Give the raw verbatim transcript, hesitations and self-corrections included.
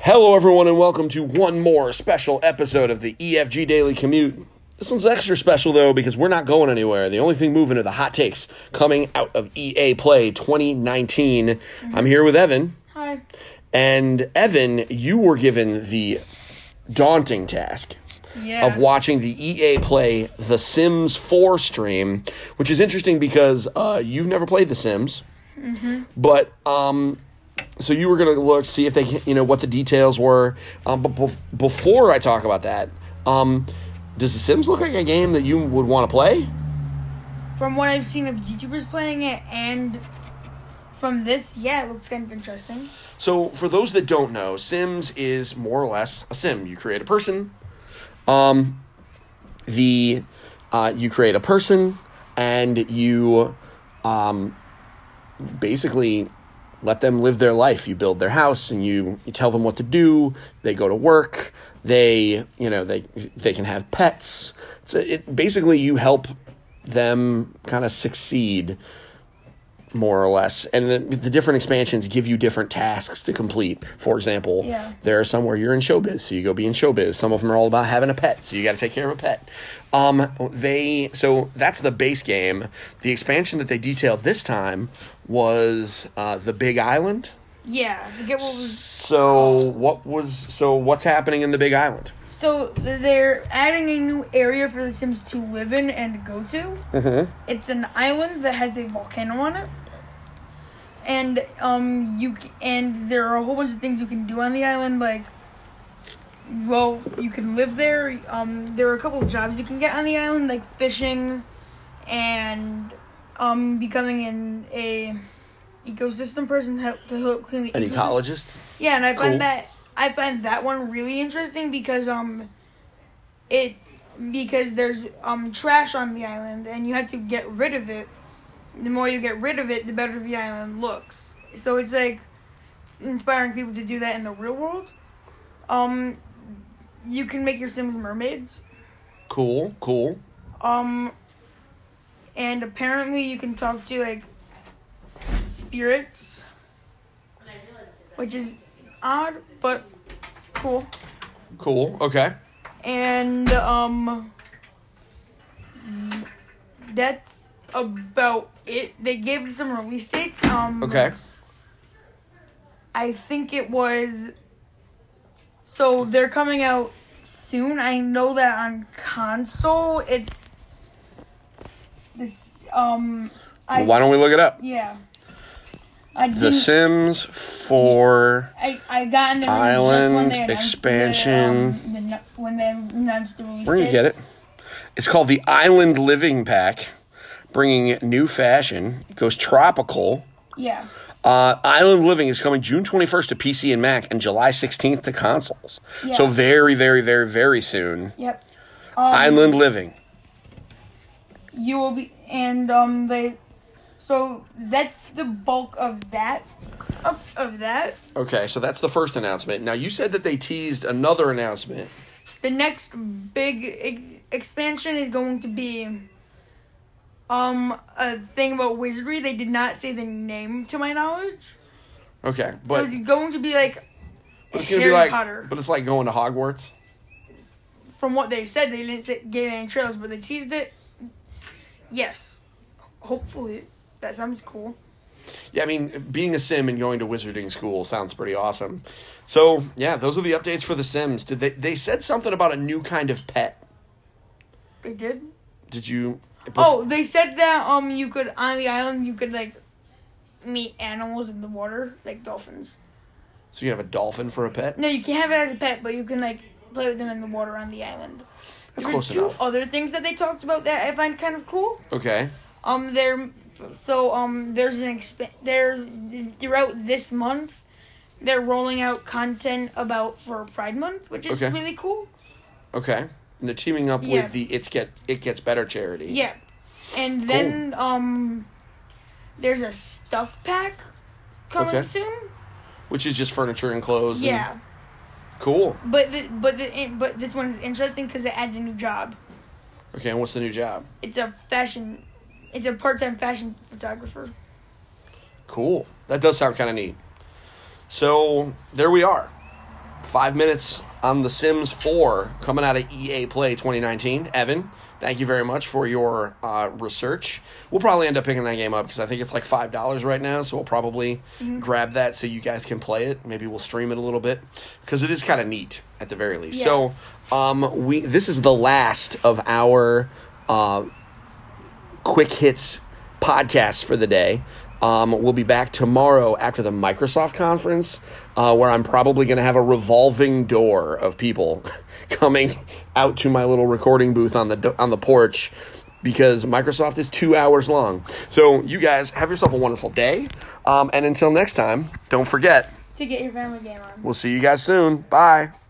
Hello, everyone, and welcome to one more special episode of the E F G Daily Commute. This one's extra special, though, because we're not going anywhere. The only thing moving are the hot takes coming out of E A Play twenty nineteen. Mm-hmm. I'm here with Evan. Hi. And, Evan, you were given the daunting task yeah. of watching the E A Play The Sims four stream, which is interesting because uh, you've never played The Sims. Mm-hmm. But, um... So you were going to look, see if they, you know, what the details were. Um, but bef- before I talk about that, um, does The Sims look like a game that you would want to play? From what I've seen of YouTubers playing it and from this, yeah, it looks kind of interesting. So for those that don't know, Sims is more or less a sim. You create a person. Um, the uh, you create a person, and you um, basically let them live their life. You build their house, and you, you tell them what to do. They go to work. They, you know, they they can have pets. So it basically you help them kind of succeed, more or less. And the, the different expansions give you different tasks to complete. For example, yeah. there are some where you're in showbiz, so you go be in showbiz. Some of them are all about having a pet, so you got to take care of a pet. Um, they so that's the base game. The expansion that they detailed this time was uh, the Big Island. Yeah, I forget what was. So what was so what's happening in the Big Island? So they're adding a new area for the Sims to live in and go to. Mm-hmm. It's an island that has a volcano on it, and um you and there are a whole bunch of things you can do on the island, like. Well, you can live there. Um, there are a couple of jobs you can get on the island, like fishing, and um, becoming an a ecosystem person to help, to help clean the An ecosystem. ecologist. Yeah, and I Cool. find that I find that one really interesting because um, it because there's um trash on the island and you have to get rid of it. The more you get rid of it, the better the island looks. So it's like it's inspiring people to do that in the real world. Um. You can make your Sims mermaids. Cool, cool. Um, and apparently you can talk to, like, spirits, which is odd, but cool. Cool, okay. And, um, that's about it. They gave some release dates. Um, Okay. I think it was... So they're coming out soon. I know that on console it's this. Um, I, Well, why don't we look it up? Yeah. I The Sims four I I got in the room Island just when they announced expansion. The, um, the, when they announced the release. We're gonna get it. It's called the Island Living Pack, bringing new fashion. It goes tropical. Yeah. Uh, Island Living is coming June twenty-first to P C and Mac and July sixteenth to consoles. Yeah. So very, very, very, very soon. Yep. Um, Island Living. You will be, and um, they. So that's the bulk of that. Of, of that. Okay, so that's the first announcement. Now, you said that they teased another announcement. The next big ex- expansion is going to be um a thing about wizardry. They did not say the name to my knowledge. Okay, So but it's going to be like but it's gonna Harry be like, Potter. but it's like going to Hogwarts. From what they said, they didn't say, give any trailers, but they teased it. Yes, hopefully that sounds cool. Yeah, I mean, being a sim and going to wizarding school sounds pretty awesome. So, yeah, those are the updates for The Sims. Did they they said something about a new kind of pet. They did. Did you? Oh, they said that um you could on the island you could like meet animals in the water like dolphins. So you have a dolphin for a pet? No, you can't have it as a pet, but you can like play with them in the water on the island. That's There close were two enough. other things that they talked about that I find kind of cool. Okay. Um, there, so um, there's an exp. There's throughout this month, they're rolling out content about for Pride Month, which is Okay. really cool. Okay. And they're teaming up Yeah. with the It's Get It Gets Better charity. Yeah, and then um, there's a stuff pack coming Okay. soon. Which is just furniture and clothes. and- Yeah, Cool. but the, but the, but this one is interesting because it adds a new job. Okay, and what's the new job? It's a fashion. It's a part-time fashion photographer. Cool. That does sound kind of neat. So, there we are. five minutes on The Sims four coming out of E A Play twenty nineteen. Evan, thank you very much for your uh, research. We'll probably end up picking that game up because I think it's like five dollars right now, so we'll probably mm-hmm. grab that so you guys can play it. Maybe we'll stream it a little bit because it is kind of neat at the very least. Yeah. So um, we this is the last of our uh, quick hits podcasts for the day. Um, we'll be back tomorrow after the Microsoft conference, uh, where I'm probably going to have a revolving door of people coming out to my little recording booth on the on the porch because Microsoft is two hours long. So you guys have yourself a wonderful day, um, and until next time, don't forget to get your family game on. We'll see you guys soon. Bye.